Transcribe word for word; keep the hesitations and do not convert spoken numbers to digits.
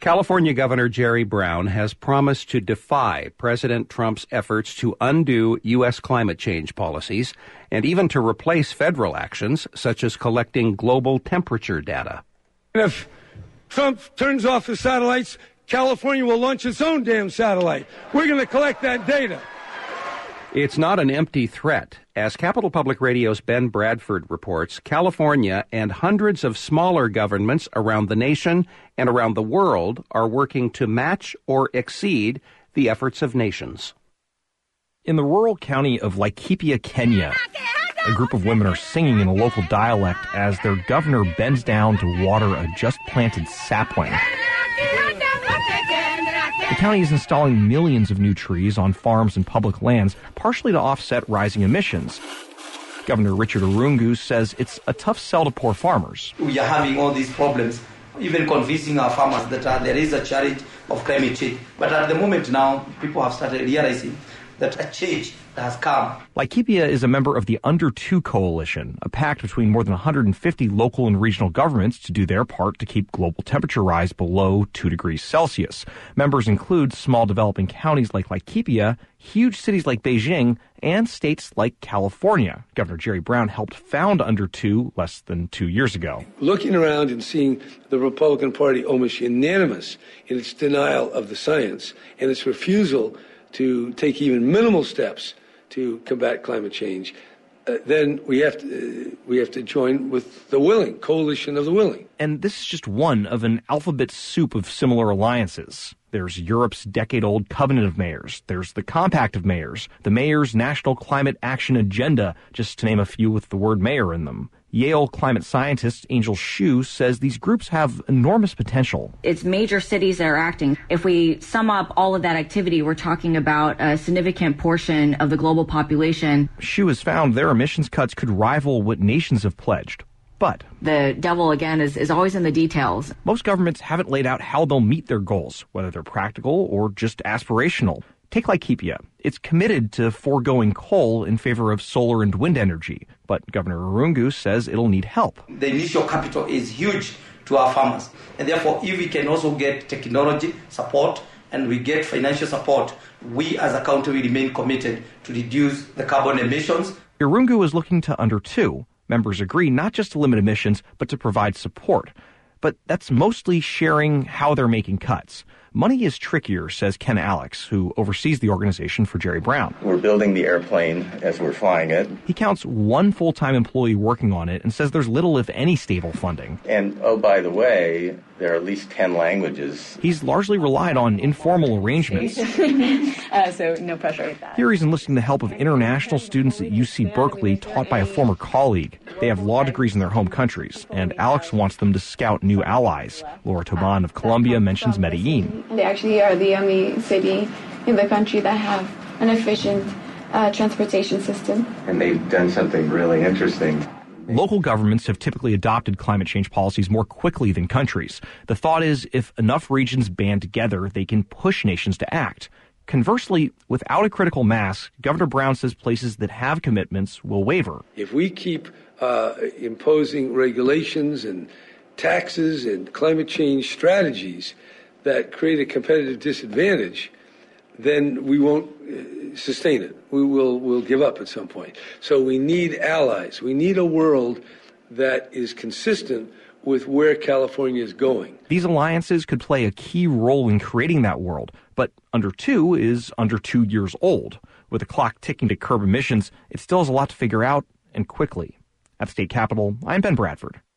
California Governor Jerry Brown has promised to defy President Trump's efforts to undo U S climate change policies and even to replace federal actions such as collecting global temperature data. If Trump turns off the satellites, California will launch its own damn satellite. We're going to collect that data. It's not an empty threat. As Capital Public Radio's Ben Bradford reports, California and hundreds of smaller governments around the nation and around the world are working to match or exceed the efforts of nations. In the rural county of Laikipia, Kenya, a group of women are singing in a local dialect as their governor bends down to water a just-planted sapling. The county is installing millions of new trees on farms and public lands, partially to offset rising emissions. Governor Richard Arungu says it's a tough sell to poor farmers. We are having all these problems, even convincing our farmers that uh, there is a challenge of climate change. But at the moment now, people have started realizing that a change has come. Laikipia is a member of the Under Two Coalition, a pact between more than one hundred fifty local and regional governments to do their part to keep global temperature rise below two degrees Celsius. Members include small developing counties like Laikipia, huge cities like Beijing, and states like California. Governor Jerry Brown helped found Under Two less than two years ago. Looking around and seeing the Republican Party almost unanimous in its denial of the science and its refusal to take even minimal steps to combat climate change, uh, then we have to uh, we have to join with the willing, coalition of the willing. And this is just one of an alphabet soup of similar alliances. There's Europe's decade-old Covenant of Mayors. There's the Compact of Mayors, the Mayor's National Climate Action Agenda, just to name a few with the word mayor in them. Yale climate scientist Angel Hsu says these groups have enormous potential. It's major cities that are acting. If we sum up all of that activity, we're talking about a significant portion of the global population. Hsu has found their emissions cuts could rival what nations have pledged. But the devil, again, is, is always in the details. Most governments haven't laid out how they'll meet their goals, whether they're practical or just aspirational. Take Laikipia. It's committed to foregoing coal in favor of solar and wind energy, but Governor Arungu says it'll need help. The initial capital is huge to our farmers, and therefore if we can also get technology support and we get financial support, we as a country will remain committed to reduce the carbon emissions. Arungu is looking to Under Two. Members agree not just to limit emissions, but to provide support. But that's mostly sharing how they're making cuts. Money is trickier, says Ken Alex, who oversees the organization for Jerry Brown. We're building the airplane as we're flying it. He counts one full-time employee working on it and says there's little, if any, stable funding. And, oh, by the way, there are at least ten languages. He's largely relied on informal arrangements. uh, so no pressure with that. Here he's enlisting the help of international students at U C Berkeley, taught by a former colleague. They have law degrees in their home countries, and Alex wants them to scout new allies. Laura Toban of Columbia mentions Medellin. They actually are the only city in the country that have an efficient uh, transportation system. And they've done something really interesting. Local governments have typically adopted climate change policies more quickly than countries. The thought is if enough regions band together, they can push nations to act. Conversely, without a critical mass, Governor Brown says places that have commitments will waver. If we keep uh, imposing regulations and taxes and climate change strategies that create a competitive disadvantage, then we won't uh, sustain it. We will will give up at some point. So we need allies. We need a world that is consistent with where California is going. These alliances could play a key role in creating that world, but Under Two is under two years old. With the clock ticking to curb emissions, it still has a lot to figure out, and quickly. At the state capitol, I'm Ben Bradford.